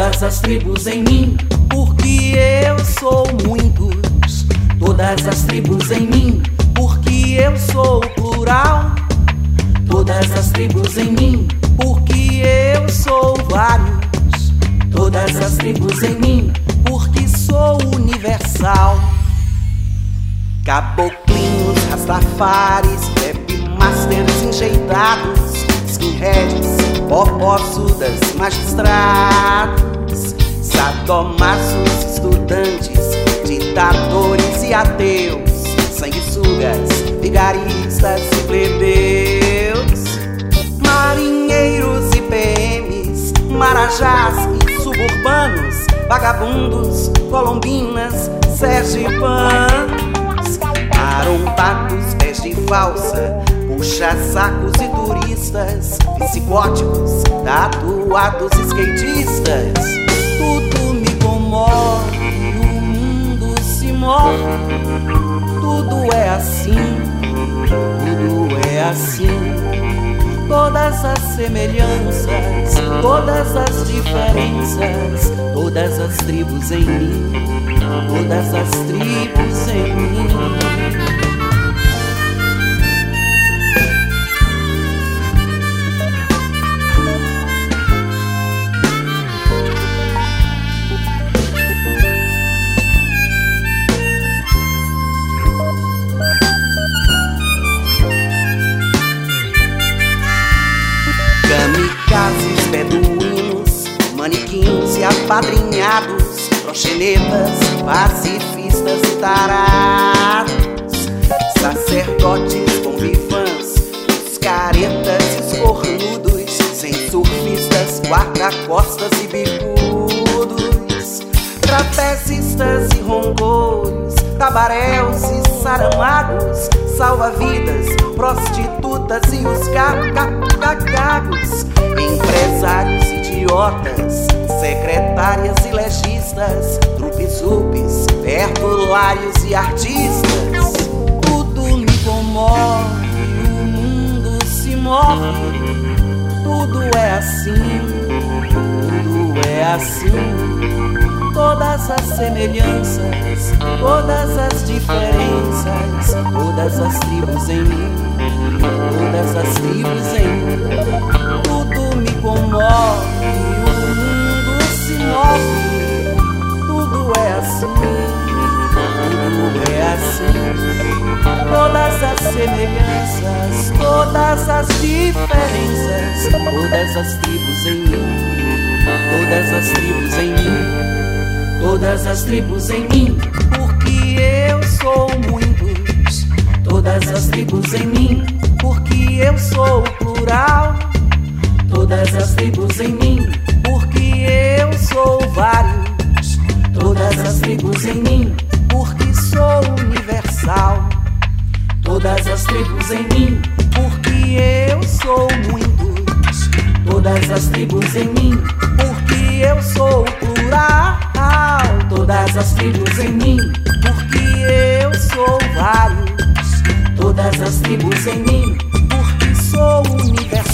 todas as tribos em mim, porque eu sou muitos. Todas as tribos em mim, porque eu sou plural. Todas as tribos em mim, porque eu sou vários. Todas as tribos em mim, porque sou universal. Caboclinhos, rastafares, webmasters enjeitados, skinheads, popossudas, magistrados, sadomaços, estudantes, ditadores e ateus, sanguessugas, vigaristas e plebeus, marinheiros e PMs, marajás e suburbanos, vagabundos, colombinas, sergipanos, arombados, pés de valsa, puxa-sacos e turistas, psicóticos, tatuados, skatistas. Tudo me comove, o mundo se move. Tudo é assim, tudo é assim. Todas as semelhanças, todas as diferenças, todas as tribos em mim, todas as tribos em mim. Kamikazes, beduínos, manequins e apadrinhados, proxenetas, pacifistas e tarados, sacerdotes, convivãs, os caretas, escornudos, sem surfistas, guarda-costas e bicudos, trapecistas e roncolhos, tabaréus e saramagos, salva-vidas, prostitutas e os cagagos, empresários idiotas, secretárias e legistas, trupes-upes, perdulários e artistas. Tudo me comove, o mundo se move. Tudo é assim, tudo é assim. Todas as semelhanças, todas as diferenças, todas as tribos em mim, todas as tribos em mim. Tudo me comove, o mundo se move. Tudo é assim, tudo é assim. Todas as semelhanças, todas as diferenças, todas as tribos em mim, todas as tribos em mim. Todas as tribos em mim, porque eu sou muitos. Todas as tribos em mim, porque eu sou plural. Todas as tribos em mim, porque eu sou vários. Todas as tribos em mim, porque sou universal. Todas as tribos em mim, porque eu sou muitos. Todas as tribos em mim, porque eu sou plural. Todas as tribos em mim, porque eu sou vários. Todas as tribos em mim, porque sou universal.